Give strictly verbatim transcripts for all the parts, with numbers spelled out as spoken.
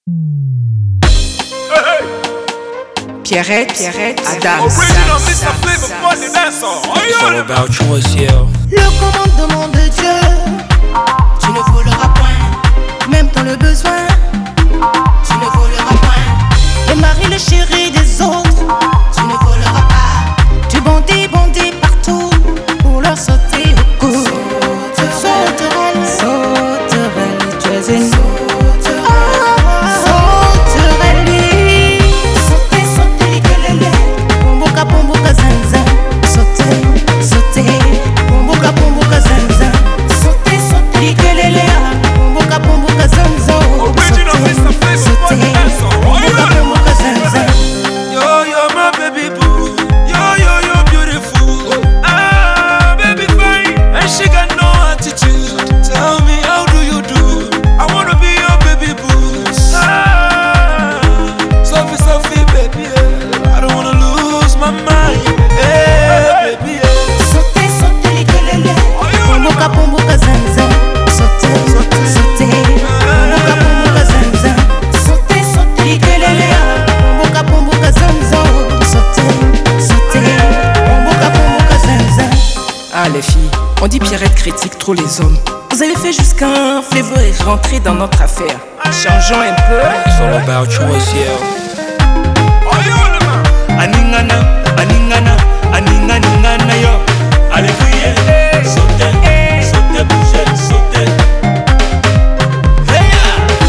Pierrette, Pierrette, Adam. Original mister Flavor Money dancer. It's all about choice, yeah. Le commandement de Dieu, tu ne voleras point. Même dans le besoin, tu ne voleras point. Le mari, le chéri des autres, tu ne voleras pas. Tu bandis, bandis partout pour leur sauter au cou. Sauterelle, sauterelle, tu es une sauterelle, lui. Sauter, sauter, likelele. Pomboka, pomboka, zanzan. Sauter, sauter. Pomboka, pomboka, zanzan. Sauter, sauter, likelele. Pomboka, pomboka, zanzan. Original mister Flavor Money dancer. Pomboka, pomboka, zanzan. Yo, yo, my baby boo. Yo, yo, yo, beautiful. Ah, baby fine. And she got no attitude. Tell me, how do you do? I wanna be your baby boo. Ah, Sophie, Sophie, baby. Yeah. I don't wanna lose my mind. Hey, baby. Yeah. Sauter, sauter, likelele. Pomboka, pomboka, zanzan. Sauter, sauter, sauter. Pomboka, pomboka, zanzan. Sauter, sauter, likelele. Pomboka, pomboka, zanzan. Sauter, sauter. Pomboka, pomboka, zanzan. Ah les filles, on dit Pierrette critique trop les hommes. Vous avez fait jusqu'un Flavor est rentré dans notre affaire. Changeons un peu. It's all about choice, yeah. Oh, yo, le man. Aningana, aningana, aninganingana yo. Alléluia, sautez, sautez, bougez, sautez. Hey!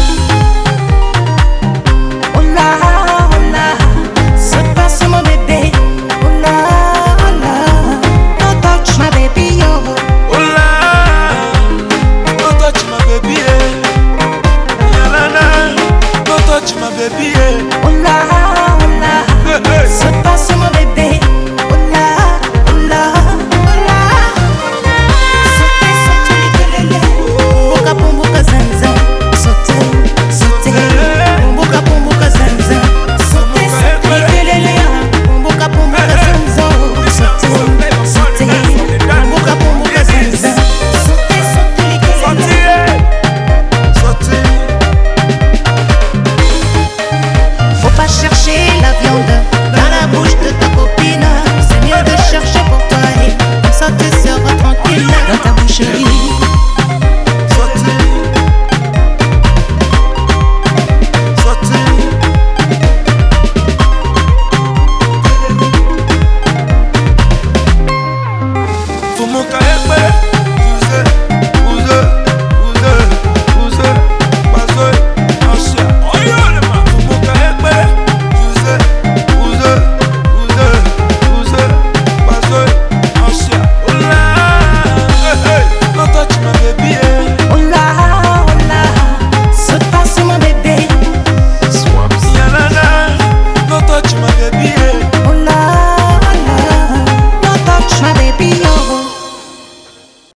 Oh là, oh là, saute pas sur mon bébé. Oh là, oh là, don't touch my baby, yo. Hola, don't touch my baby, yeah. Yalana, don't touch my baby, yeah.